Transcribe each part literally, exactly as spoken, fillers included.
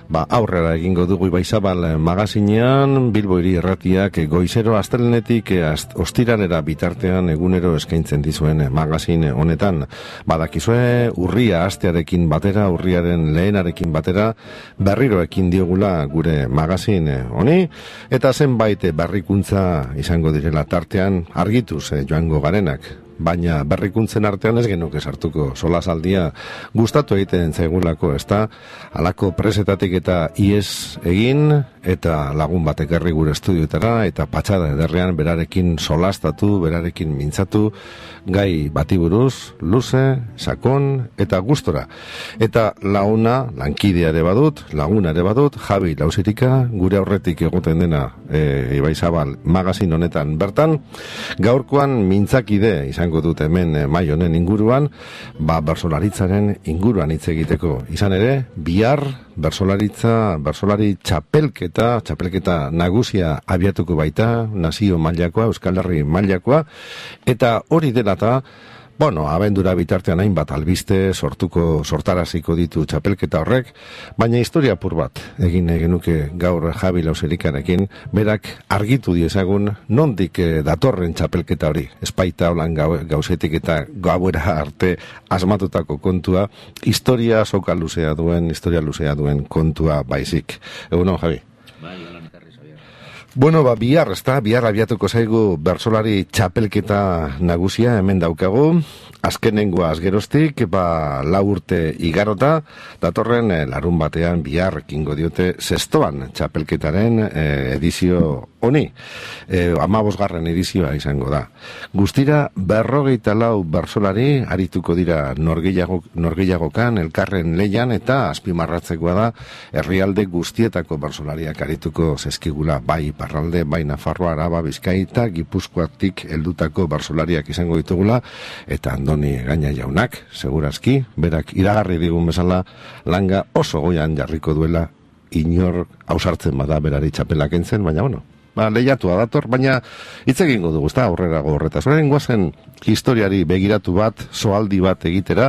Ba, aurrera egingo dugu Ibaizabal magazinean, Bilbo Hiri Irratiak goizero astelenetik ostiralera bitartean egunero eskaintzen dizuen magazin honetan. Badakizue, urria astearekin batera, urriaren lehenarekin batera, berriro ekin diogula gure magazin honi, eta zenbait berrikuntza izango direla tartean argituz joango garenak. Baina berrikuntzen artean ez genuke sartuko solasaldia gustatu egiten zaigulako, ezta? Halako presetatik eta ies egin eta lagun batek herri gure estudioetara eta patxada ederrean berarekin solastatu, berarekin mintzatu, gai bati buruz, luze, sakon eta gustora. Eta launa, lankidea ere badut, laguna ere badut, Javi Lausirika, gure aurretik egoten dena e, Ibaizabal magazin honetan bertan, gaurkoan mintzakide izango dut hemen e, mai honen inguruan, ba bersolaritzaren inguruan hitz egiteko. Izan ere, bihar bersolaritza, bersolari txapelketa, txapelketa nagusia abiatuko baita, nazio mailakoa, Euskal Herri mailakoa, eta hori dela eta, bueno, abendura bitartean hainbat albiste sortuko, sortaraziko ditu txapelketa horrek, baina historia apur bat egin genuke gaur Javi Lausirikarekin, berak argitu diezagun nondik datorren txapelketa hori, espaita holan gauzetik eta gauera arte asmatutako kontua, historia soka luzea duen, historia luzea duen kontua baizik. Egunon, Javi? Bai, Bueno, ba, bihar, ezta, bihar abiatuko zaigu bersolari txapelketa nagusia hemen daukagu, azkenengoa azgeroztik, ba, lau urte igarota, datorren eh, larun batean bihar ekingo diote zestoan txapelketaren eh, edizio honi, eh, amabosgarren edizioa izango da. Guztira, berrogeita lau bersolari arituko dira norgehiago, norgehiagokan, elkarren leian, eta azpimarratzekoa da, herrialde guztietako bersolariak arituko zeskigula, bai Iparralde, bai Nafarroa, Araba, Bizkaita, Gipuzkoatik heldutako bersolariak izango ditugula, eta Andoni Gaina jaunak, segurazki, berak iragarri digun bezala, langa oso goian jarriko duela, inor ausartzen bada berari txapelak entzen, baina bueno, ba, lehiatua dator, baina hitz egingo dugu, ezta aurrera horretaz. Horren guazen historiari begiratu bat, soaldi bat egitera,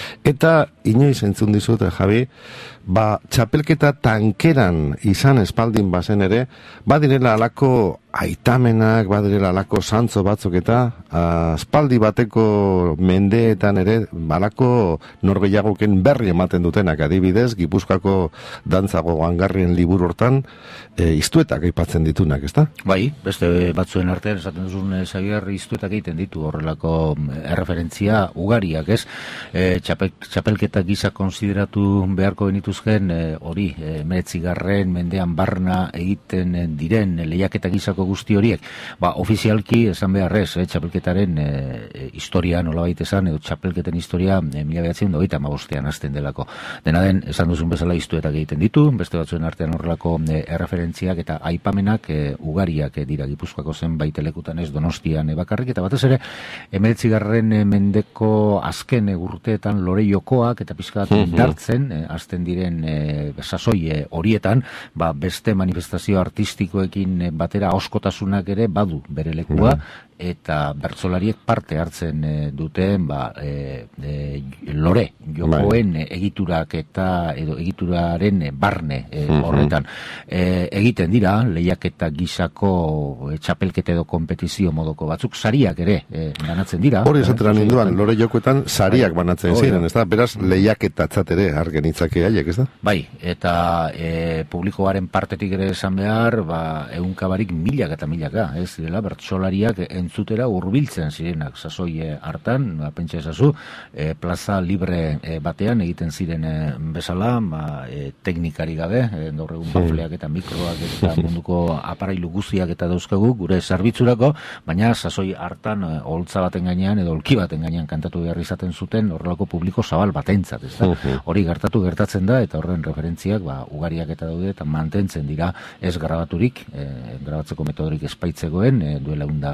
eta inoiz entzun dizut, Javi, ba, txapelketa tankeran izan espaldin bazen ere, badirela alako aitamenak, badirela alako santzo batzuk eta espaldi bateko mendeetan ere, balako norgehiagoken berri ematen dutenak adibidez, Gipuzkoako dantzago gangarrien liburu hortan, e, iztuetak aipatzen ditunak, ezta? Bai, beste batzuen artean, esaten duzun Xabier, iztuetak egiten ditu horrelako erreferentzia ugariak, ez? E, txapel, txapelketak gisa konsideratu beharko benituzken hori, e, meretzigarren mendean barna egiten diren lehiaketa gisako guzti horiek, ba, ofizialki esan beharrez, eh, txapelketaren e, historia nolabait esan, edo txapelketen historia e, mila behatzen doita amabostean hasten delako. Dena den, esan duzun bezala iztuetak egiten ditu, beste batzuen artean horrelako e, erreferentziak eta aipamenak e, ugariak e, dira Gipuzkoako zenbait lekutan ez Donostian e, bakarrik, eta batez ere, emeretzigarren e, mendeko azken e, urteetan lore jokoak eta pizkat indartzen, e, hasten diren e, sasoi e, horietan, ba, beste manifestazio artistikoekin e, batera oskotasunak ere badu bere lekua, eta bertsolariek parte hartzen e, duten ba, e, e, lore jokoen e, egiturak eta edo egituraren e, barne e, horretan e, egiten dira lehiaketa gisako e, txapelketa edo kompetizio modoko batzuk sariak ere e, banatzen dira. Hori esateran ninduan, lore jokoetan sariak banatzen ziren, ez da? Beraz, lehiaketatzat ere argenitzake haiek, ez da? Bai, eta e, publikoaren partetik ere esan behar, ba, eunkabarik milaka eta milaka, ez direla, bertsolariak entzutera hurbiltzen zirenak sasoi hartan, ba, pentsa ezazu, e, plaza libre e, batean egiten ziren e, bezala, ba, e, teknikari gabe, e, gaur egun bafleak eta mikroak eta munduko aparailu guztiak eta dauzkagu gure zerbitzurako, baina sasoi hartan e, holtza baten gainean edo olki baten gainean kantatu behar izaten zuten horrelako publiko zabal batentzat, ez da? Hori gertatu gertatzen da, eta horren referentziak ba, ugariak eta daude eta mantentzen dira ez grabaturik, e, grabatzeko metodorik espaitzegoen, e, duela unda hogei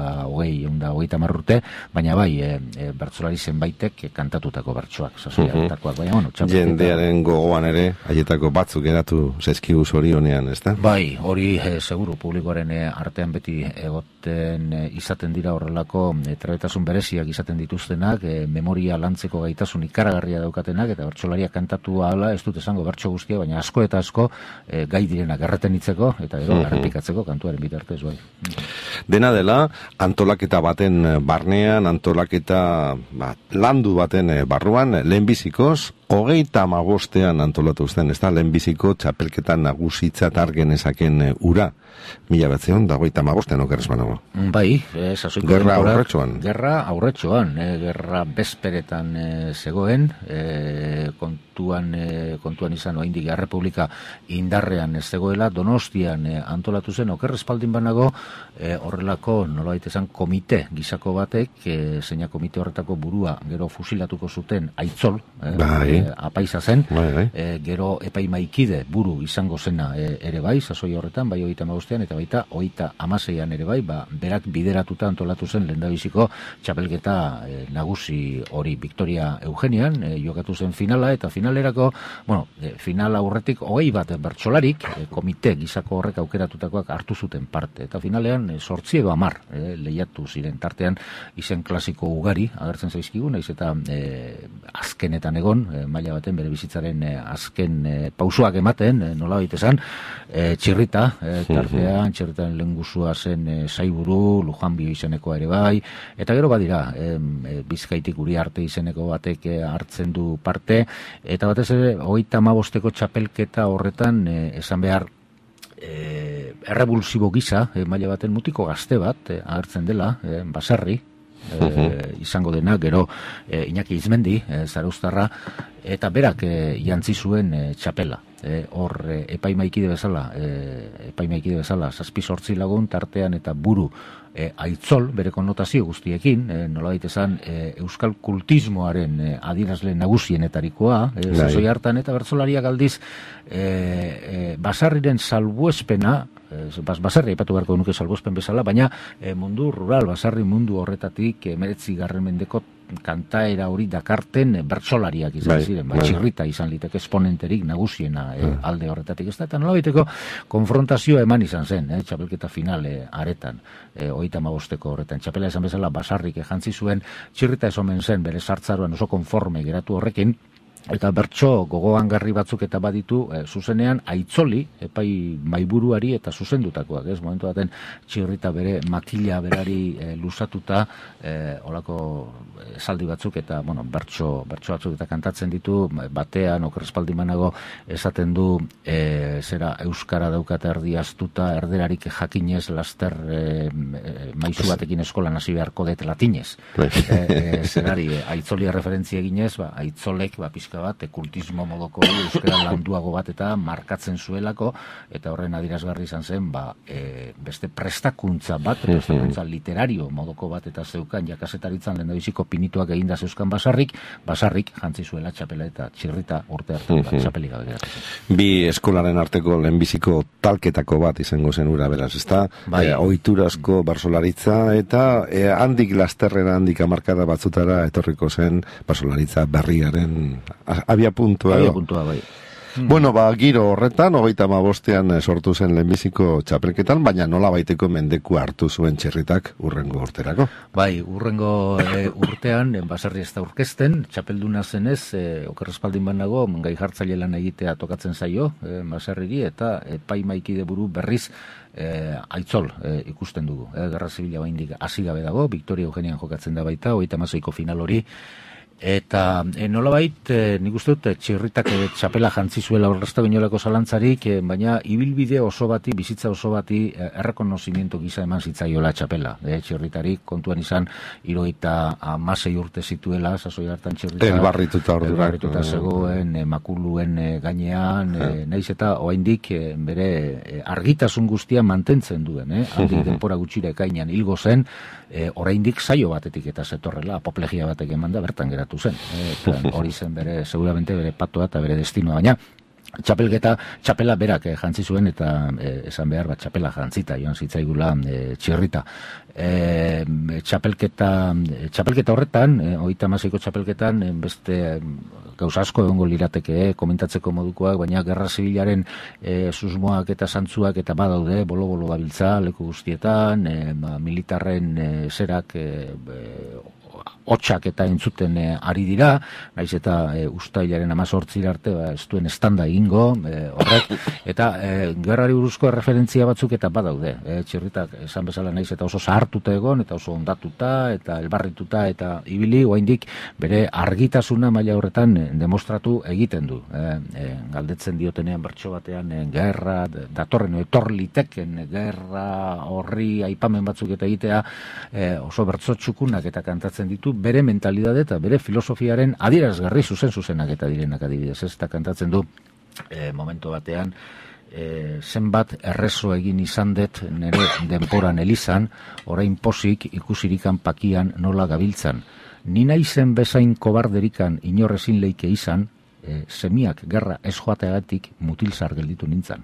hogei, egun da hogeita hamar urte, baina bai, e, e, bertsolari zenbaitek kantatutako bertsoak, sasoiartakoak, baina, bueno, txapelketa... Jendearen gogoan ere, haietako batzuk geratu zaizkigu zorionean, ez da? Bai, hori e, seguru, publikoaren e, artean beti egoten e, izaten dira horrelako e, trebetasun bereziak izaten dituztenak, e, memoria lantzeko gaitasun ikaragarria daukatenak, eta bertsolariak kantatu ahala, ez dut esango bertso guztia, baina asko eta asko e, gai direnak erretenitzeko, eta gero errepikatzeko kantuaren bitartez, bai. Dena dela, antolaketa baten barnean, antolaketa ba, landu baten barruan, lehenbizikoz, hogeita hamabostean antolatu zen, ez da, lehenbiziko txapelketa nagusitzat argen ezaken ura. Mila batzeon, da hogeita hamabostean okerrez banago. Bai, e, sasoiko gerra aurretxoan. Gerra aurretxoan, e, gerra bezperetan e, zegoen, e, kontuan, e, kontuan izan oaindik Errepublika indarrean ez zegoela, Donostian e, antolatu zen, okerrez paldin banago, e, horrelako, nolabait esan, komite gizako batek, e, zeina komite horretako burua gero fusilatuko zuten Aitzol, e, bai. e, apaiza zen, bai, bai. E, gero epaimaikide buru izango zena e, ere bai, sasoi horretan, bai hogeita hamabostean, eta baita hogeita hamaseian ere bai, ba, berak bideratuta antolatu zen lehendabiziko txapelketa e, nagusi hori Victoria Eugenian, e, jokatu zen finala, eta finalerako, bueno, e, final aurretik hogei bat bertsolarik, e, komite gizako horrek aukeratutakoak hartu zuten parte, eta finalean e, sortzi edo hamar e, lehiatu ziren tartean izen klasiko ugari agertzen zaizkigu, naiz eta e, azkenetan egon, e, maila baten bere bizitzaren e, azken e, pausuak ematen, e, nolabait esan, e, txirrita, e, tartean, txirritan lehengusua zen e, Saiburu, Lujanbio izenekoa ere bai, eta gero badira, e, e, Bizkaitik Uriarte izeneko batek e, hartzen du parte, eta batez ere, hogeita hamabosteko txapelketa horretan, e, esan behar, e, errebulsibo gisa, e, maila baten mutiko gazte bat, e, agertzen dela, e, Basarri, E, izango dena, gero e, Iñaki Izmendi, e, Zarauztarra, eta berak e, jantzi zuen e, txapela. E, hor e, epaimaikide bezala, e, epaimaikide bezala, zazpi sortzi lagun tartean eta buru e, Aitzol, bere konnotazio guztiekin, e, nolabait esan e, euskal kultismoaren e, adierazle nagusienetarikoa, e, sasoi hartan, eta bertsolariak aldiz e, e, Basarriren salbuespena, Bas, Basarri aipatu beharko nuke salbuespen bezala, baina e, mundu rural, Basarri mundu horretatik emeretzi garren mendeko kantaera hori dakarten e, bertsolariak izan ziren, bai, txirrita izan liteke esponenterik nagusiena e, alde horretatik ez da, eta nolabaiteko konfrontazioa eman izan zen, e, txapelketa finale aretan, e, hogeita hamabosteko horretan, txapela esan bezala Basarrik jantzi zuen, txirrita ez omen zen, bere sartzaroan oso konforme geratu horrekin, eta bertso gogoangarri batzuk eta baditu e, zuzenean Aitzoli, epai maiburuari eta zuzendutakoak, ez? Momentu baten txirrita bere makila berari e, lusatuta, e, olako esaldi batzuk eta, bueno, bertso, bertso batzuk eta kantatzen ditu, batean, okerrespaldi manago, esaten du, e, zera, euskara daukata erdiaztuta, erderarik jakinez, laster e, e, maizu batekin eskolan hasi beharko det latinez. e, e, zerari, e, Aitzoli referentzia eginez, ba, Aitzolek, ba, pizka bat, kultismo modoko euskara landuago bat eta markatzen zuelako, eta horren adirazgarri izan zen, ba, e, beste prestakuntza bat, prestakuntza literario modoko bat eta zeukan jakasetaritzan lehendabiziko pinituak eginda zeuzkan Basarrik, Basarrik jantzi zuela txapela eta txirrita urte hartan bat txapelik gabe geratzen. Bi eskolaren arteko lehenbiziko talketako bat izango zen ura beraz, ezta? Bai. E, oiturazko barsolaritza eta e, handik lasterrera, handik amarkada batzutara etorriko zen barsolaritza berriaren abia puntua. Abia puntua, bai. Bueno, ba, giro horretan, hogeita hamabostean sortu zen lehenbiziko txapelketan, baina nola baiteko mendeku hartu zuen txirritak urrengo urterako. Bai, urrengo e, urtean, Basarri ez da urkezten, txapelduna zenez, e, okerrespaldin banago, gai jartzaile lan egitea tokatzen zaio, e, Basarriri, eta epaimaikide buru berriz e, Aitzol e, ikusten dugu. E, Gerra Zibila baindik hasi gabe dago, Victoria Eugenian jokatzen da baita, hogeita hamaseiko final hori, eta e, nolabait, e, nik uste dut, txirritak e, txapela jantzi zuela horrezta inolako zalantzarik, e, baina ibilbide oso bati, bizitza oso bati, e, errekonozimiento gisa eman zitzaiola txapela. E, txirritarik kontuan izan, hirurogeita hamasei urte zituela, sasoi hartan txirrita. Elbarrituta ordurak. Elbarrituta zegoen, e, makuluen e, gainean, e, naiz eta oraindik e, bere e, argitasun guztia mantentzen duen, eh? Handik denpora gutxire ekainean hilgo zen, e, oraindik saio batetik eta zetorrela, apoplegia batek eman da, bertan geratu zen. E, hori zen bere, seguramente bere patoa eta bere destinoa, baina Txapelketa, txapela berak eh, jantzi zuen eta eh, esan behar bat txapela jantzita, joan zitzaigula eh, txirrita. E, txapelketa, txapelketa horretan, eh, hogeita hamaseiko txapelketan, eh, beste eh, gauza asko egongo lirateke, eh, komentatzeko modukoak, baina gerra zibilaren eh, susmoak eta zantzuak eta badaude, bolo-bolo gabiltza, leku guztietan, eh, ba, militarren eh, zerak eh, hotxak eta entzuten e, ari dira, naiz eta e, ustailaren amazortzira arte ba, ez duen estanda egingo, e, horrek, eta e, gerrari buruzko referentzia batzuk eta badaude. E, txirritak esan bezala naiz eta oso zahartuta egon, eta oso ondatuta, eta elbarrituta, eta ibili, oraindik bere argitasuna maila horretan e, demostratu egiten du. E, e, galdetzen diotenean bertso batean, e, gerra, datorren, etor liteken, gerra horri aipamen batzuk eta egitea, e, oso bertso txukunak eta kantatzen ditu, bere mentalidade eta bere filosofiaren adierazgarri zuzen zuzenak eta direnak adibidez. Ez eta kantatzen du e, momentu batean e, zenbat errezo egin izan dut nire denporan elizan, orain posik ikusirikan pakian nola gabiltzan. Ni naizen bezain kobarderikan inorrezin leike izan, E, semiak gerra ez joateagatik mutilzar gelditu nintzan.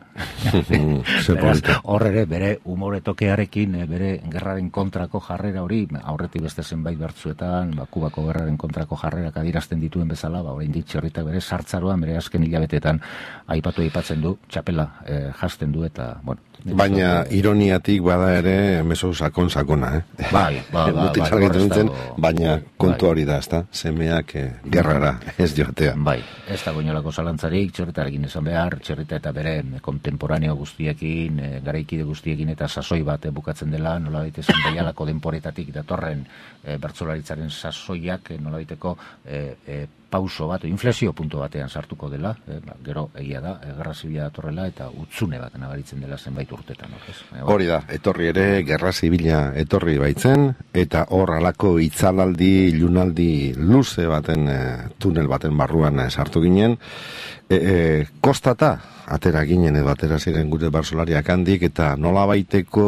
Hor ere, bere umoretokearekin, bere gerraren kontrako jarrera hori, aurretik beste zenbait bertzuetan, ba, Kubako gerraren kontrako jarrerak adierazten dituen bezala, ba, oraindik txirritak bere sartzaroan, bere azken hilabetetan aipatu aipatzen du, txapela e, jasten du eta, bueno, baina ironiatik bada ere mezu sakon sakona, eh? Bai, bai, bai, bai, bai, baina kontu hori da, ezta? Semeak eh, gerrara ez joatea. Bai, ez da goinolako zalantzarik, txirritarekin esan behar, txirrita eta bere kontemporaneo guztiekin, e, garaikide guztiekin eta sasoi bat e, bukatzen dela, nolabait esan behialako denporetatik datorren e, bertsolaritzaren sasoiak e, nolabaiteko e, e, pauso bat, inflexio puntu batean sartuko dela, e, ba, gero egia da, e, gerra zibila datorrela eta utzune bat nabaritzen dela zenbait urtetan. Hori da, etorri ere, gerra zibila etorri baitzen, eta hor alako itzalaldi, ilunaldi luze baten, e, tunel baten barruan e, sartu ginen, e, e, kostata, atera ginen edo atera ziren gure bertsolariak handik, eta nola baiteko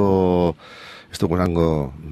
ez dugu esango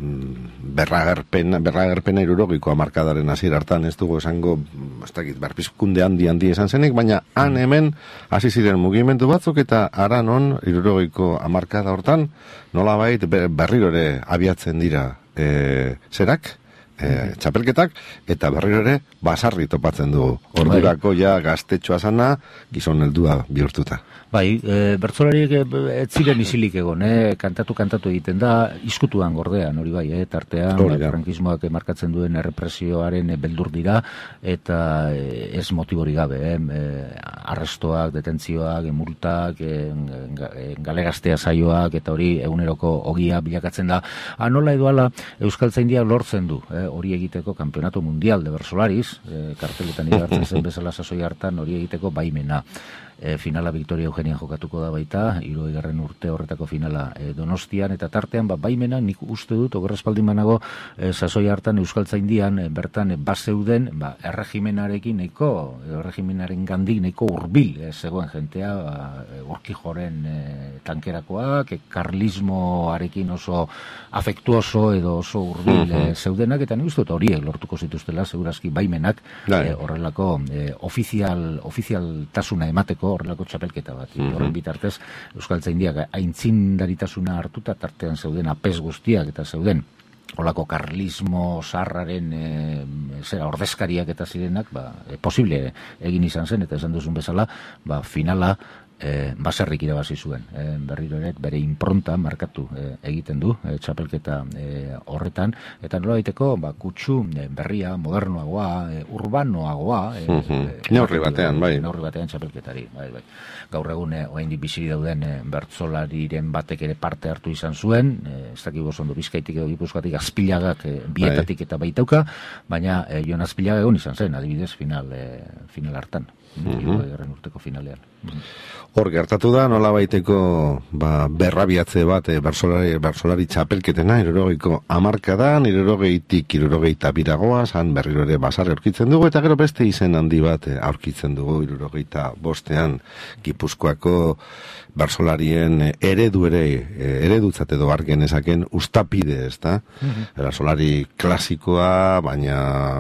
berragerpena, berragerpena irurogiko amarkadaren hasiera hartan, ez dugu esango, ez dakit, berpizkunde handi handi esan zenek, baina han hemen hasi ziren mugimendu batzuk eta aran on irurogiko amarkada hortan, nolabait berriro ere abiatzen dira e, zerak, e, txapelketak, eta berriro ere basarri topatzen dugu. Ordurako ja gaztetxoa zana, gizon heldua bihurtuta. Bai, e, bertsolariek ez ziren isilik egon, eh? kantatu-kantatu egiten da, izkutuan gordean, hori bai, eh? tartean, ba, frankismoak markatzen duen errepresioaren e, beldur dira, eta e, ez motibori gabe, eh? e, arrestoak, detentzioak, multak, e, e, galeraztea saioak, eta hori eguneroko ogia bilakatzen da. Anola edo ala, Euskaltzaindia lortzen du, eh? hori egiteko Campeonato Mundial de Bersolariz, e, karteletan igartzen zen bezala sasoi hartan hori egiteko baimena. E, finala Victoria Eugenia jokatuko da baita, hirugarren urte horretako finala e, Donostian, eta tartean ba, baimena nik uste dut, ogerrespaldin banago, e, sasoi hartan Euskaltzaindian e, bertan e, bazeuden ba, erregimenarekin nahiko, erregimenaren gandik nahiko urbil e, zegoen jentea, ba, Urkijoren e, tankerakoak, e, karlismoarekin oso afektuoso edo oso urbil e, zeudenak, eta nik uste dut horiek lortuko zituztela, segurazki baimenak e, horrelako e, ofizial, ofizialtasuna emateko horrelako txapelketa bat. Mm-hmm. Horren bitartez, Euskaltzaindiak aintzindaritasuna hartuta tartean zeuden apes guztiak eta zeuden holako karlismo sarraren e, zera ordezkariak eta zirenak, ba, e, posible egin izan zen, eta esan duzun bezala, ba, finala E, baserrik irabazi zuen, e, berriro ere bere impronta markatu e, egiten du e, txapelketa e, horretan, eta nola baiteko ba, kutsu e, berria, modernoagoa, e, urbanoagoa e, mm-hmm. e, neurri batean, bai. Neurri batean txapelketari, bai, bai. Gaur egun e, oraindik bizi dauden e, bertsolariren batek ere parte hartu izan zuen, e, ez dakik ondo Bizkaitik edo Gipuzkoatik Azpilagak e, bietatik bai. Eta baitauka, baina e, Jon Azpilaga egon izan zen, adibidez final, e, final hartan. Mm-hmm. urteko finalean. Hor gertatu da, nola baiteko ba, berrabiatze bat e, bersolari, bersolari txapelketena, irurogeiko amarkadan, irurogeitik irurogeita biragoa, zan berriro ere basarri aurkitzen dugu, eta gero beste izen handi bat e, aurkitzen dugu, irurogeita bostean, Gipuzkoako bersolarien eredu ere, eredutzat edo argenezaken ustapide, ez da? Mm-hmm. Bersolari klasikoa, baina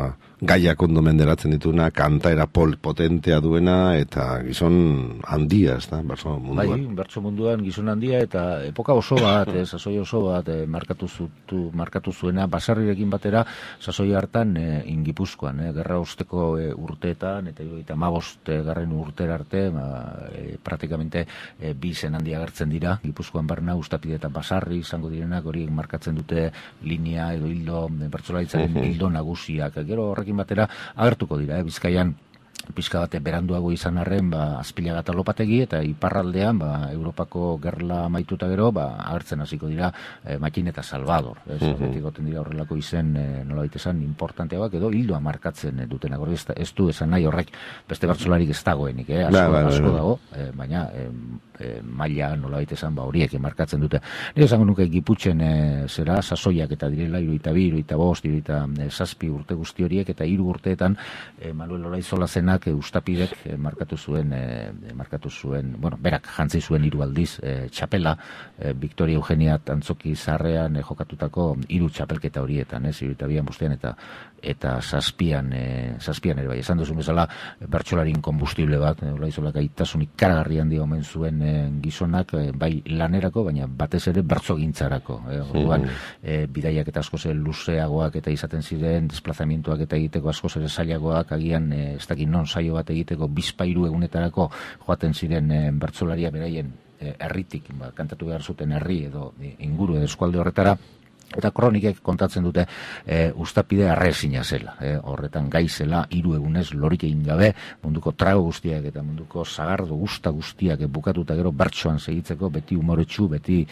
gaiak ondo menderatzen dituna, kantaera pol potentea duena, eta gizon handia, ez da, bertso munduan. Bai, bertso munduan gizon handia, eta epoka oso bat, eh, sasoi oso bat, eh, markatu, zutu, markatu zuena, basarrirekin batera, sasoi hartan eh, ingipuzkoan, eh, gerra osteko eh, urteetan, eta eta mabost eh, garren urtera arte, ba, eh, praktikamente eh, bi zen handia agertzen dira, Gipuzkoan barna, Uztapide eta Basarri izango direnak, hori markatzen dute linea edo hildo, bertsolaritzaren hildo nagusiak. Gero horrekin batera agertuko dira, eh, Bizkaian pixka bate beranduago izan arren, ba, Azpilaga eta Lopategi, eta iparraldean, ba, Europako gerla amaituta gero, ba, agertzen hasiko dira eh, Makin eta Salvador. Ez, mm -hmm. Goten dira horrelako izen, eh, nola esan, importanteagoak edo hildoa markatzen eh, dutenak. Hori ez, ez du esan nahi horrek beste bertsolarik ez dagoenik, eh? asko, ba, ba, asko ba, dago, eh, baina eh, eh, maila nola esan, ba, horiek markatzen dute. Nire esango nuke Giputxen eh, zera, sasoiak eta direla, iruita bi, iruita bost, iruita eh, zazpi urte guzti horiek, eta hiru urteetan eh, Manuel Olaizola zena Uztapidek eh, markatu zuen eh, markatu zuen, bueno, berak jantzi zuen hiru aldiz eh, txapela, eh, Victoria Eugenia Antzoki Zarrean eh, jokatutako hiru txapelketa horietan, ez, hirurogeita bian bostean eta eta zazpian, eh, zazpian ere bai, esan duzun bezala bertsolarin konbustible bat, eh, Olaizolak gaitasun ikaragarri handi omen zuen eh, gizonak, eh, bai lanerako, baina batez ere bertsogintzarako, eh, orduan, eh, bidaiak eta askoz ere luzeagoak eta izaten ziren, desplazamientuak eta egiteko askoz ere zailagoak, agian eh, ez dakit non saio bat egiteko bizpairu egunetarako joaten ziren e, bertsolaria beraien herritik, e, ba, kantatu behar zuten herri edo e, inguru edo eskualde horretara, eta kronikek kontatzen dute e, Uztapide arrezina zela, e, horretan gai zela, hiru egunez lorik egin gabe, munduko trago guztiak eta munduko zagardo guzta guztiak bukatuta gero bertsoan segitzeko, beti umoretsu, beti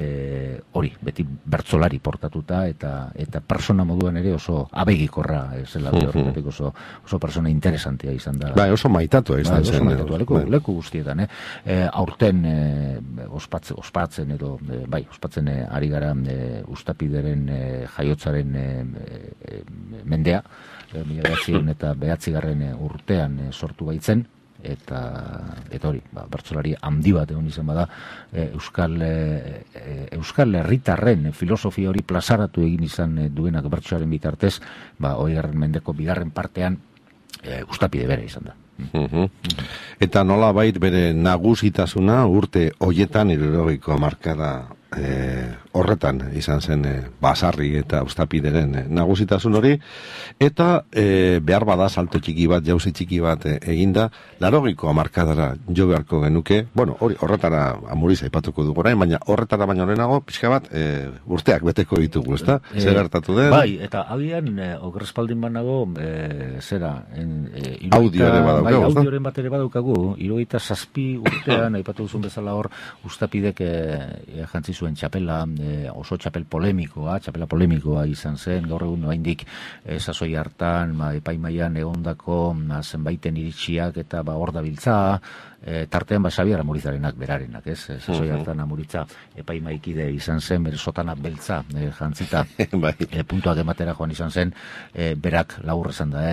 e, hori, beti bertsolari portatuta, eta eta persona moduan ere oso abegikorra e, zela, uh-huh. horretik oso, oso persona interesantea izan da. Bai, oso maitatua izan zen. Oso maitatua, leku, bai. leku guztietan, eh? E, aurten e, ospatzen, ospatzen edo, e, bai, ospatzen e, ari gara e, Uztapide deren e, jaiotzaren e, e, mendea, e, mila behatzion eta behatzigarren urtean e, sortu baitzen, eta eta hori, ba, bertsolari handi bat egon izan bada, e, Euskal e, Euskal herritarren e, filosofia hori plazaratu egin izan e, duenak bertsoaren bitartez, ba, hogeigarren mendeko bigarren partean e, Uztapide bere izan da. Uh-huh. Eta nola bait bere nagusitasuna urte hoietan hirurogeiko markada e, horretan izan zen e, Basarri eta Uztapideren e, nagusitasun hori, eta e, behar bada salto txiki bat, jauzi txiki bat e, eginda, laurogeiko markadara jo beharko genuke, bueno, hori horretara Amuriz aipatuko dugu orain, baina horretara baino lehenago pixka bat e, urteak beteko ditugu, ezta? E, Zer gertatu den? Bai, eta agian e, okerrespaldin banago e, zera en, e, audio ere badaukagu, bai, audioren bat ere badaukagu, hirurogeita zazpi urtean aipatu duzun bezala hor Uztapidek e, e, jantzi zuen txapela, e, oso txapel polemikoa, txapela polemikoa izan zen, gaur egun oraindik e, sasoi hartan, ma, epaimaian egondako ma, zenbaiten iritsiak eta ba, hor dabiltza, e, tartean ba, Xabier Amurizarenak berarenak, ez? Sasoi hartan Amuritza epaimaikide izan zen, bere sotana beltza e, jantzita, bai. e, puntuak ematera joan izan zen, e, berak laburra esan da,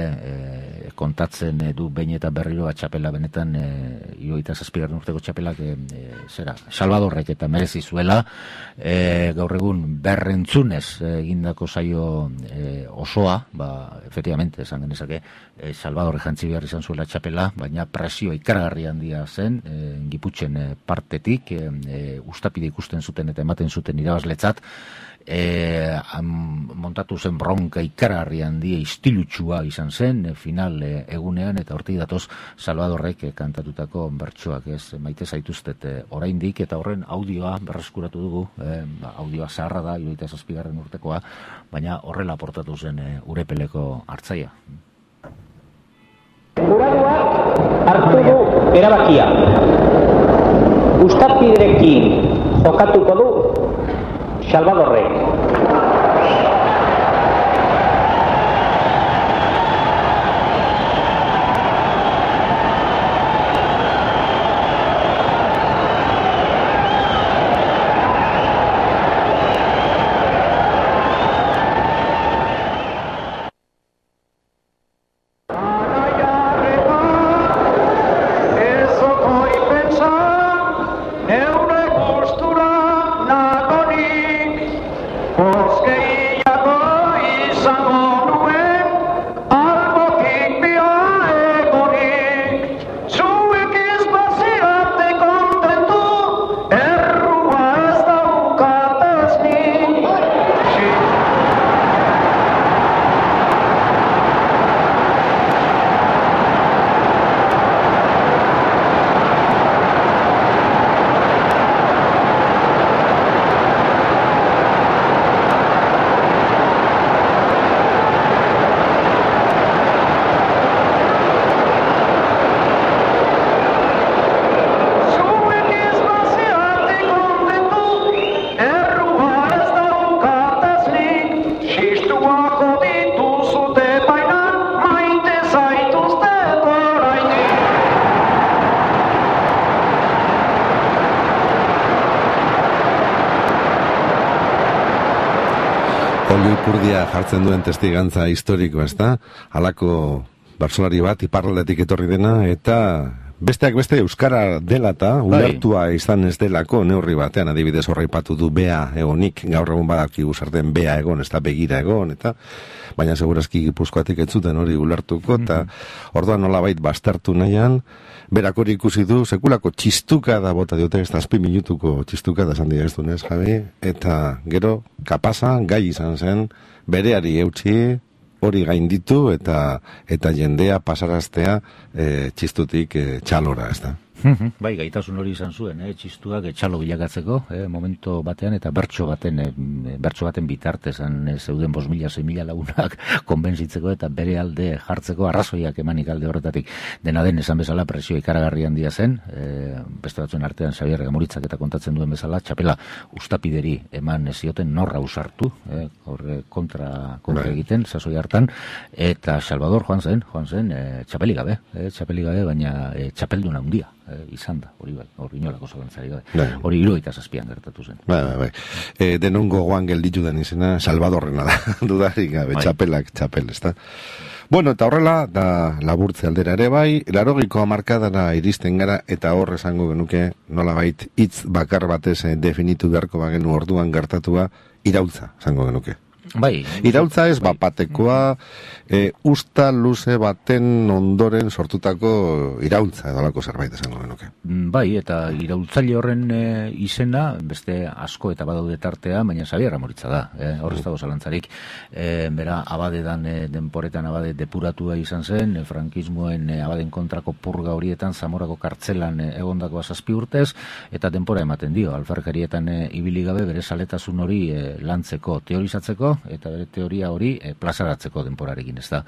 e, kontatzen e, du behin eta berriro txapela benetan, e, hirurogeita zazpigarren urteko txapelak e, e, zera, Salvadorrek eta merezi zuela, e, gaur egun berrentzunez egindako saio e, osoa, ba, efectivamente, esan genezake, e, Salvadorrek jantzi behar izan zuela txapela, baina presio ikaragarri handia zen, e, Giputxen e, partetik, e, e, Uztapide ikusten zuten eta ematen zuten irabazletzat, E, am, montatu zen bronka ikaragarri handia istilutsua izan zen e, final e, egunean, eta hortik datoz Salvadorrek e, kantatutako bertsoak, ez, maite zaituztet e, oraindik, eta horren audioa berreskuratu dugu, e, audioa zaharra da, hirurogeita zazpigarren urtekoa, baina horrela portatu zen e, Urepeleko hartzaia. Juraduak hartu du erabakia. Uztapiderekin jokatuko du Salvadorrek. Olio ipurdia jartzen duen testigantza historikoa, ez da? Halako bertsolari bat iparraldetik etorri dena, eta besteak beste euskara dela eta ulertua izan ez delako neurri batean, adibidez horraipatu du bea egonik, gaur egun badakigu sarten bea egon, ez da begira egon, eta baina segurazki Gipuzkoatik ez zuten hori ulertuko, eta orduan nolabait baztertu nahian, berak hori ikusi du, sekulako txistuka da bota diote, ez da azpi minutuko txistuka da zan dira ez dunez, Javi, eta gero, kapasa, gai izan zen, bereari eutxi, hori gainditu eta eta jendea pasaraztea e, txistutik e, txalora, ez da. Bai, gaitasun hori izan zuen, eh, txistuak etxalo bilakatzeko, eh, momento batean eta bertso baten, eh, bertso baten bitartezan eh, zeuden bost mila, sei mila lagunak konbentzitzeko eta bere alde jartzeko arrazoiak emanik alde horretatik. Dena den, esan bezala, presio ikaragarri handia zen, eh, beste batzuen artean Xabier Gamuritzak eta kontatzen duen bezala, txapela ustapideri eman zioten norra usartu, eh, horre kontra, kontra egiten, sasoi hartan, eta Salvador joan zen, joan zen, eh, txapeli gabe, eh, txapeli gabe, baina eh, txapelduna handia. Eh, izan da, hori bai, hori inolako zalantzari gabe. Hori hirurogeita zazpian gertatu zen. Bai, bai, bai. E, denon gogoan gelditu den izena, Salvadorrena da, dudarik gabe, bai. Txapelak, txapel, ez da. Bueno, eta horrela, da laburtze aldera ere bai, larogiko hamarkadara iristen gara, eta hor esango genuke, nolabait, hitz bakar batez definitu beharko bagenu orduan gertatua, iraultza, esango genuke. Bai, iraultza ez bai. Bapatekoa e, usta luze baten ondoren sortutako iraultza edolako zerbait esango genuke. Bai, eta iraultzaile horren e, izena beste asko eta badaude tartea, baina Xabier Gamuritza da, e, horrez dago zalantzarik. E, bera abadedan e, denporetan abade depuratua izan zen, e, frankismoen e, abaden kontrako purga horietan Zamorako kartzelan e, egondako zazpi urtez, eta denpora ematen dio, alferkarietan e, ibili gabe bere saletasun hori e, lantzeko, teorizatzeko, eta bere teoria hori e, plazaratzeko denporarekin, ez da.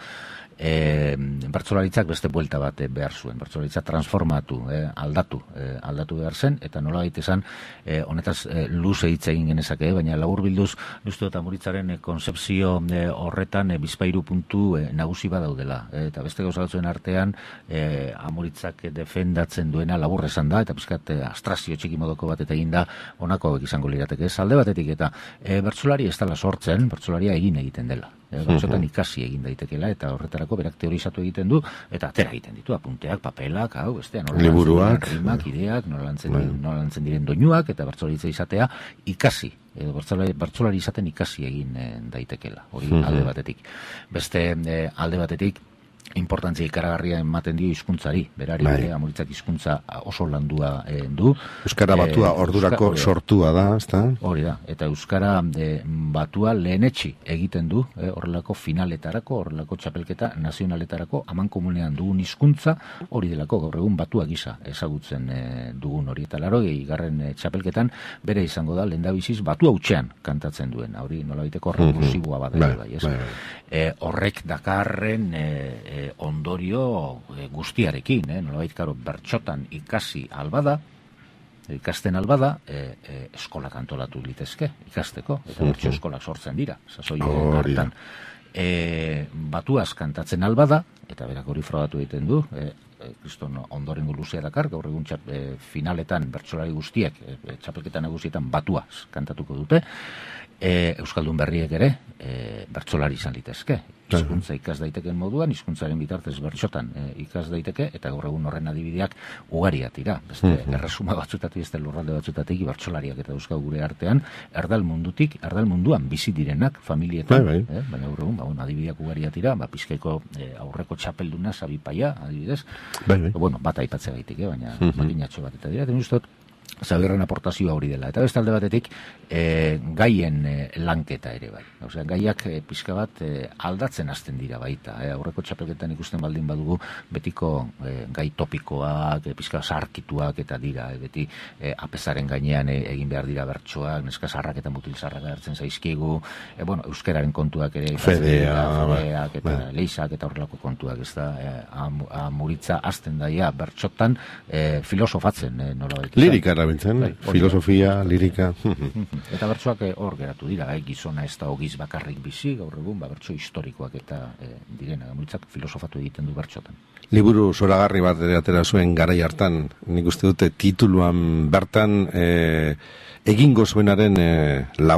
E, bertsolaritzak beste buelta bat e, behar zuen, bertsolaritza transformatu, e, aldatu, e, aldatu behar zen, eta nola baita esan, e, honetaz e, luze hitz egin genezake, e, baina labur bilduz, Lusto eta Muritzaren e, konzepzio e, horretan e, bizpairu puntu e, nagusi badaudela, e, eta beste gauza batzuen artean, e, Amuritzak defendatzen duena labur esan da, eta pizkat e, astrazio txiki modoko bat eta egin da, honako hauek izango lirateke, ez alde batetik, eta e, bertsolari ez dela sortzen, bertsolaria egin egiten dela. Bertsotan ikasi egin daitekela, eta horretarako berak teorizatu egiten du, eta atera egiten ditu, apunteak, papelak, hau, bestean, liburuak, rimak, ideak, nola lantzen, nola lantzen diren doinuak, eta bertsolaritza izatea ikasi, edo bertsolari, bertsolari izaten ikasi egin e, daitekela, hori alde batetik. Beste e, alde batetik, importantzia ikaragarria ematen dio hizkuntzari, berari ere Amuritzak hizkuntza oso landua e, du. Euskara batua e, ordurako Euska, sortua da, ezta? Hori da, eta Euskara e, batua lehenetsi egiten du, e, horrelako finaletarako, horrelako txapelketa nazionaletarako, aman komunean dugun hizkuntza hori delako, gaur egun batua gisa ezagutzen e, dugun hori, eta larogei garren e, txapelketan bere izango da, lehendabiziz batua hutsean kantatzen duen, hori nolabaiteko rekursiboa badela, bai, ez? E, horrek dakarren e, e, ondorio e, guztiarekin, eh? Nolabait, karo, bertxotan ikasi albada, ikasten albada, e, e, eskolak antolatu litezke, ikasteko, eta bertxo eskolak sortzen dira, sasoi hartan. E, batuaz kantatzen albada, eta berak hori frogatu egiten du, e, kriston ondorengo luzea dakar, gaur egun txap, e, finaletan bertsolari guztiek, e, txapelketan nagusietan batuaz kantatuko dute, e, Euskaldun berriek ere e, bertsolari izan litezke. Hizkuntza ikas daiteken moduan, hizkuntzaren bitartez bertsotan e, ikas daiteke, eta gaur egun horren adibideak ugariak dira. Beste erresuma batzutatik, beste lurralde batzutatik bertsolariak eta euskal gure artean, erdal mundutik, erdal munduan bizi direnak familietan, bai, bai. Eh, baina gaur egun, ba, adibideak ugariak dira, ba, Bizkaiko e, aurreko txapelduna Sabipaia, adibidez. Bai, bai. Bueno, bata aipatzea gaitik, eh, baina uh-huh. makinatxo bat eta dira, eta nuztot, Xabierren aportazioa hori dela. Eta beste alde batetik, e, gaien e, lanketa ere bai. Osea, gaiak e, pixka bat e, aldatzen hasten dira baita. E, aurreko txapelketan ikusten baldin badugu betiko e, gai topikoak, e, pixka sarkituak eta dira. E, beti e, apesaren gainean e, egin behar dira bertsoak, neska sarrak eta mutil sarrak hartzen zaizkigu. E, bueno, euskararen kontuak ere. Fedea, fedeak eta ba. Leizak eta horrelako kontuak. Ez da, e, Amuritza hasten daia bertxotan e, filosofatzen. E, nola baita. Lirikara bintzen, bai, filosofia, lirika. Eta bertsoak hor geratu dira, eh? Gizona ez da ogiz bakarrik bizi, gaur egun, ba, bertso historikoak eta e, direna, Amuritzak filosofatu egiten du bertsotan. Liburu zoragarri bat ere atera zuen garai hartan, nik uste dute tituluan bertan e, egingo zuenaren e, labur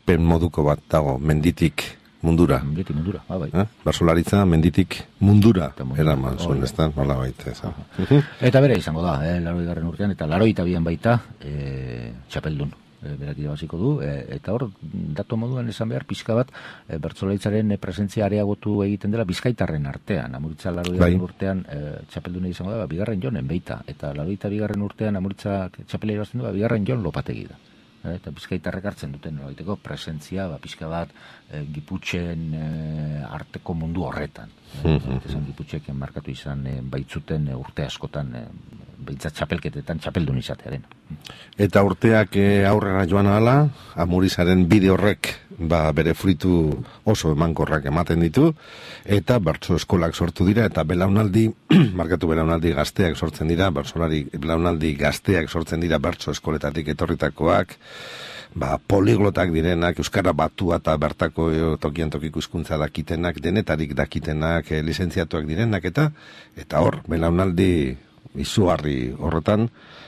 garaipen moduko bat dago, menditik mundura. Menditik mundura, ba, bai. Eh? Barzolaritza menditik mundura, mundura. eraman zuen, ez da, nola baita. Eta bere izango da, eh, laroi garren urtean, eta laroi eta bian baita, eh, txapeldun. E, berak irabaziko du, e, eta hor, datu moduan esan behar, pixka bat, e, bertsolaritzaren presentzia areagotu egiten dela bizkaitarren artean. Amuritza laroigarren bai. urtean e, txapeldune izango da, bigarren jonen beita, eta laroita bigarren urtean Amuritza txapela irabazten du, ba, bigarren jon lopategi da. E, eta bizkaitarrek hartzen duten, nolabaiteko presentzia, ba, pixka bat, e, Giputxen e, arteko mundu horretan. E, esan Giputxek markatu izan e, baitzuten e, urte askotan, e, behitzat txapelketetan txapeldun izatearen. Eta urteak e, aurrera joan ahala, Amurizaren bide horrek ba, bere fruitu oso emankorrak ematen ditu, eta bertso eskolak sortu dira, eta belaunaldi, markatu belaunaldi gazteak sortzen dira, bertsolari belaunaldi gazteak sortzen dira bertso eskoletatik etorritakoak, ba, poliglotak direnak, euskara batua eta bertako e, tokian tokiko hizkuntza dakitenak, denetarik dakitenak, e, lizentziatuak direnak, eta eta hor, belaunaldi izugarri horretan,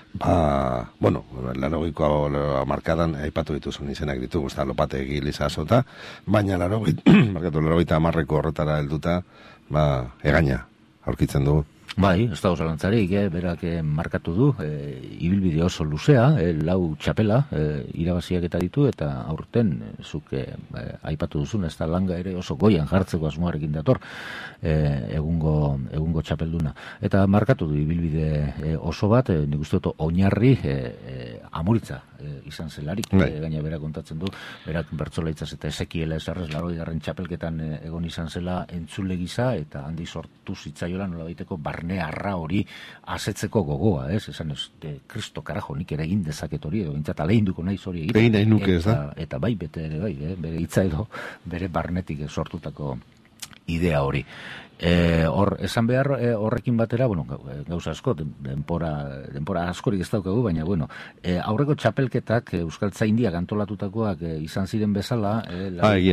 ba, bueno, larogeiko markadan aipatu dituzun izenak ditugu, ez da, Lopategi, Lizazota, baina larogeita, markatu, larogeita amarreko horretara helduta, ba, egaina, aurkitzen dugu. Bai, ez dago zalantzarik, eh, berak eh, markatu du, eh, ibilbide oso luzea, eh, lau txapela, eh, irabaziak eta ditu, eta aurten, eh, zuk eh, aipatu duzun, ez da langa ere oso goian jartzeko asmoarekin dator, eh, egungo, egungo txapelduna. Eta markatu du ibilbide eh, oso bat, eh, nik uste dut oinarri eh, eh, Amuritza eh, izan zelarik, eh, gaina berak kontatzen du, berak bertsolaitzaz eta Ezekiela esarrez laroi garren txapelketan eh, egon izan zela entzule gisa, eta handi sortu zitzaiola nola baiteko barne arra hori asetzeko gogoa, ez? Esan ez, de, Kristo karajo, nik ere egin dezaket hori, edo bintzat alehinduko naiz hori egiten. Egin nahi nuke, ez da? Eta bai, bete ere bai, eh? Bere hitza edo, bere barnetik sortutako idea hori. E, hor, esan behar e, horrekin batera, bueno, gauza asko, denpora, denpora askorik ez daukagu, baina, bueno, e, aurreko txapelketak, e, Euskaltzaindiak antolatutakoak e, izan ziren bezala, e,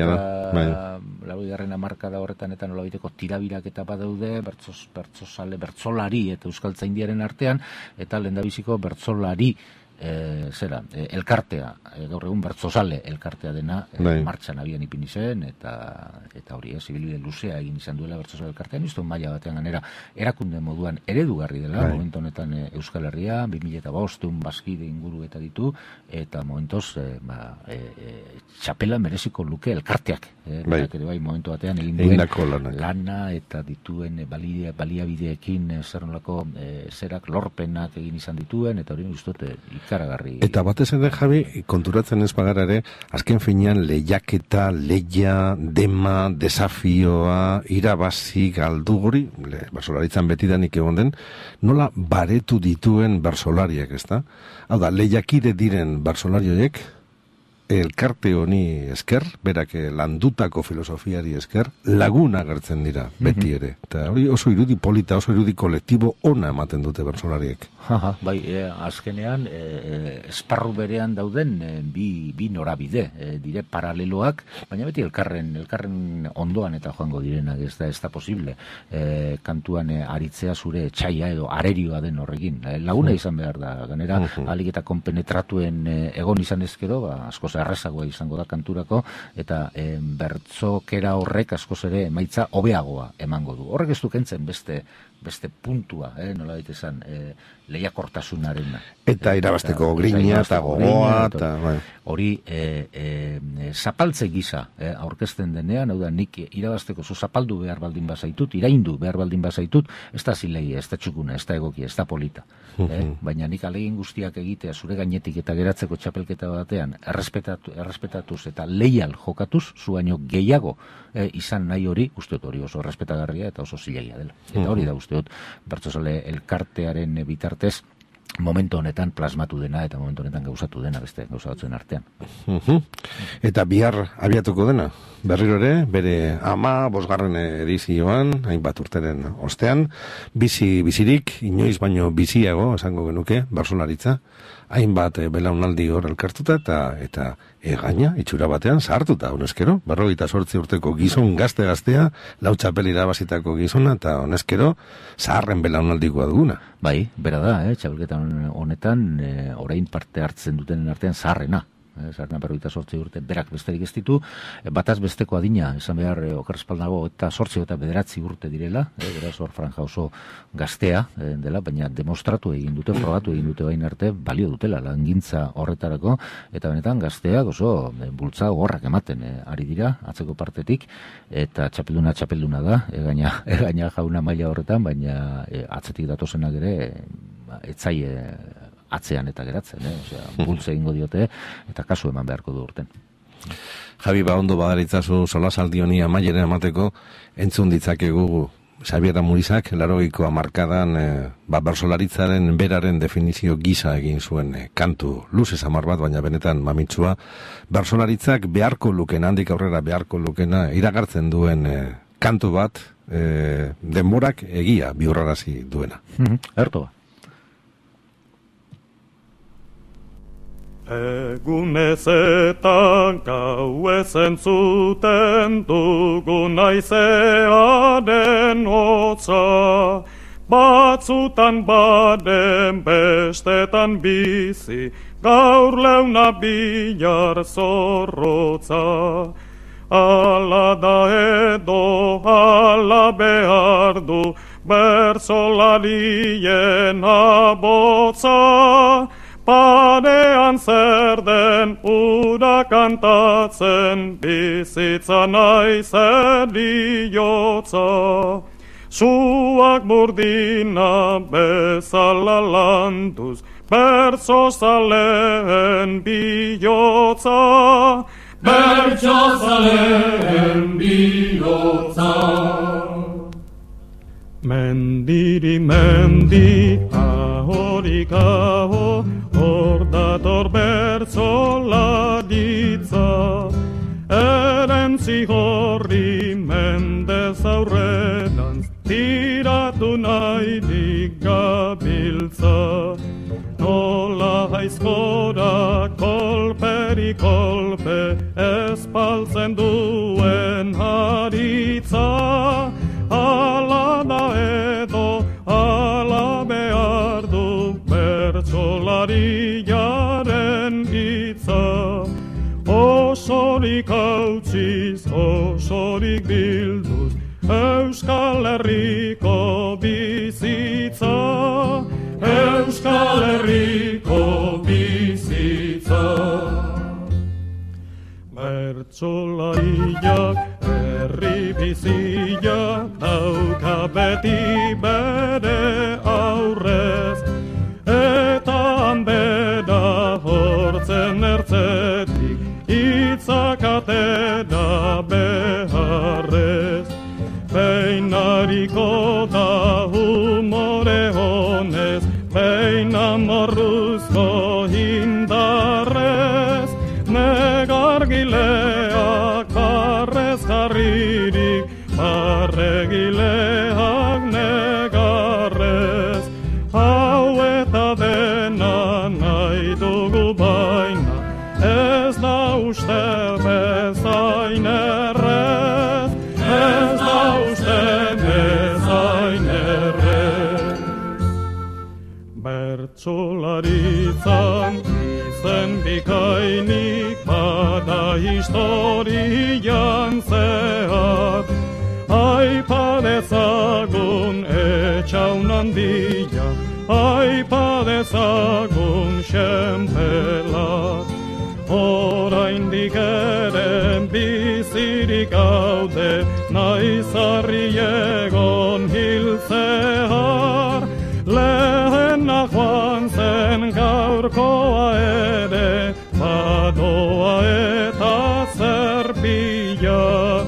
laugarren hamarkada horretan eta nolabiteko tirabirak eta badaude, bertzos, bertzosale, bertzolari eta Euskaltzaindiaren artean, eta lehendabiziko bertzolari E, zera, e, elkartea, e, gaur egun bertzozale elkartea dena e, martxan abian ipini zen, eta eta hori, ez, ibilbide luzea egin izan duela bertzozale elkartean, izto maila batean ganera erakunde moduan eredugarri dela, bai. Momentu honetan e, Euskal Herria, bi mila eta bostehun bazkide inguru eta ditu, eta momentoz, e, ba, e, e, txapela mereziko luke elkarteak, e, bai. Ere bai, momentu batean egin duen lana eta dituen e, balia, baliabideekin e, zer nolako e, zerak lorpenak egin izan dituen, eta hori uste ikaragarri. Eta batez ere, Javi, konturatzen ez bagara ere, azken finean lehiaketa, leia, dema, desafioa, irabazi, galdu gori, bersolaritzan betidanik egon den, nola baretu dituen bersolariak, ez da? Hau da, lehiakide diren bersolarioek, elkarte honi esker, berak landutako filosofiari esker, laguna agertzen dira, beti ere. Eta hori oso irudi polita, oso irudi kolektibo ona ematen dute bersolariek. Aha, bai, e, azkenean, e, esparru berean dauden e, bi, bi norabide, e, dire paraleloak, baina beti elkarren, elkarren ondoan eta joango direnak, ez da, ez da posible. E, kantuan e, aritzea zure txaia edo arerioa den horrekin. E, laguna izan behar da, ganera, uh-huh. alik eta konpenetratuen e, egon izan ezkero, ba, askoz errazagoa izango da kanturako, eta e, bertzokera horrek askoz ere emaitza hobeagoa emango du. Horrek ez du kentzen beste beste puntua, eh, nola daite esan, eh, lehiakortasunaren. Eta irabasteko grina eta gogoa. Eta, bai. Hori, eh, eh, zapaltze gisa eh, aurkezten denean, hau da, nik irabasteko zu zapaldu behar baldin bazaitut, iraindu behar baldin bazaitut, ez da zilegi, ez da txukuna, ez da egokia, ez da polita. Eh? Baina nik alegin guztiak egitea zure gainetik eta geratzeko txapelketa batean, errespetatu, errespetatuz eta leial jokatuz, zu baino gehiago eh, izan nahi hori, uste hori oso errespetagarria eta oso zilegia dela. Eta hori da uste dut, bertzozale elkartearen bitartez, momentu honetan plasmatu dena eta momentu honetan gauzatu dena beste gauza batzuen artean. Uh-huh. Eta bihar abiatuko dena, berriro ere, bere ama, bosgarren edizioan, hainbat urteren ostean, bizi bizirik, inoiz baino biziago, esango genuke, bertsolaritza, hainbat belaunaldi hor elkartuta eta eta egaina, itxura batean, zahartuta, honezkero, berrogeita zortzi urteko gizon gazte-gaztea, lau txapel irabazitako gizona, eta honezkero, zaharren belaunaldikoa duguna. Bai, bera da, eh, txapelketan honetan, eh, orain parte hartzen duten artean zaharrena. Sarna berrogeita zortzi urte, berak besterik ez ditu, bataz besteko adina, esan behar okerrespaldago eta zortzi eta bederatzi urte direla, e, beraz hor franja oso gaztea e, dela, baina demostratu egin dute, frogatu egin dute bain arte, balio dutela langintza horretarako, eta benetan gazteak oso e, bultza gorrak ematen e, ari dira, atzeko partetik, eta txapelduna txapelduna da, egaina, egaina jauna maila horretan, baina e, atzetik datozenak ere, e, etzaie atzean eta geratzen, eh? Osea, bultze egingo diote eta kasu eman beharko du urten. Javi, ba ondo badaritzazu solasaldi honi amaiera emateko, entzun ditzakegu Xabier Amurizak laurogeiko hamarkadan eh, ba bersolaritzaren beraren definizio gisa egin zuen eh, kantu luze samar bat, baina benetan mamitsua. Bersolaritzak beharko luken, handik aurrera beharko lukena iragartzen duen eh, kantu bat, eh, denborak egia bihurrarazi duena. Mm-hmm. Erto ba. Egunez eta gauez entzuten dugu naizearen hotza, batzutan baden bestetan bizi, gaur leuna bihar zorrotza. Ala da edo, ala behar du, bertsolarien abotza, parean zer den ura kantatzen, bizitza naizen iotza. Suak burdina bezala landuz, bertso zaleen bihotza. Bertso zaleen bihotza. Mendiri mendi, ahorik aho, hor dator bertsolaritza. Erentzi horri mendez aurrerantz, tiratu nahirik gabiltza. Nola aizkora kolperi kolpe, espaltzen duen haritza. Ala da edo, ala behar du, bertsolariaren hitza. Osorik hautziz, osorik bilduz, Euskal Herriko bizitza. Euskal Herriko bizitza. Bertsolariak herri bizia dauka beti bere aurrez, eta hanbera hortzen ertzetik hitzak atera beharrez. Peinariko da humore honez, peina morruzko indarrez, negargileak barrez jarririk, barregileak negarrez. Hau eta dena nahi dugu baina, ez da uste bezain errez, ez da uste bezain errez. Bertsolaritzan izen bikainik bada historian zehar, aipa dezagun etxaun handia, aipa dezagun xenpela. Oraindik ere bizirik gaude, naizarri egon hiltzehar. Lehena joan zen gaurkoa ere, badoa eta zerbila.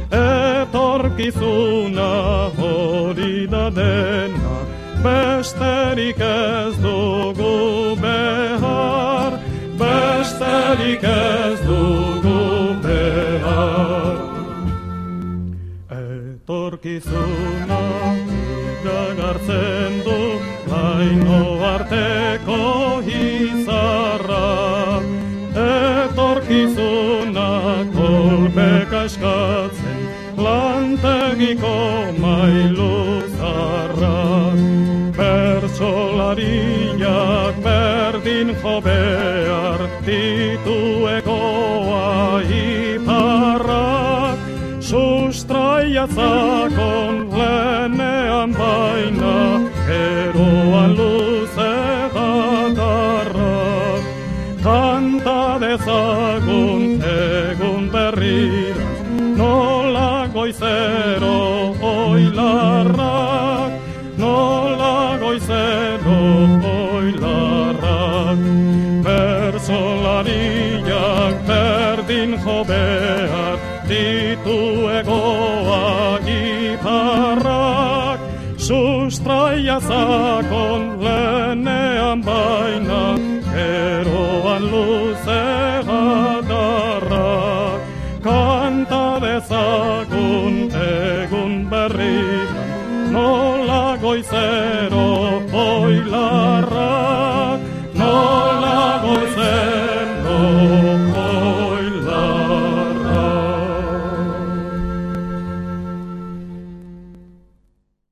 Etorkizuna hori da dena, besterik ez dugu behar, besterik ez dugu behar. Etorkizuna iragartzen du laino arteko izarra. Etorkizuna kolpeka eskatzen lantegiko mailu zarra. Bertsolariak berdin jo behar ditu egoa iparrak, sustraia zakon lehenean baina, geroan luze datarrak. Kanta dezagun egun berrira, nola goizero oilarrak, nola goizero oilarrak. Bersolariak berdin jo behar ditu egoa iparrak, sustraia zakon lehenean baina, geroan luze gadarrak. Kanta dezagun egun berrian, nola goizero oilarrak.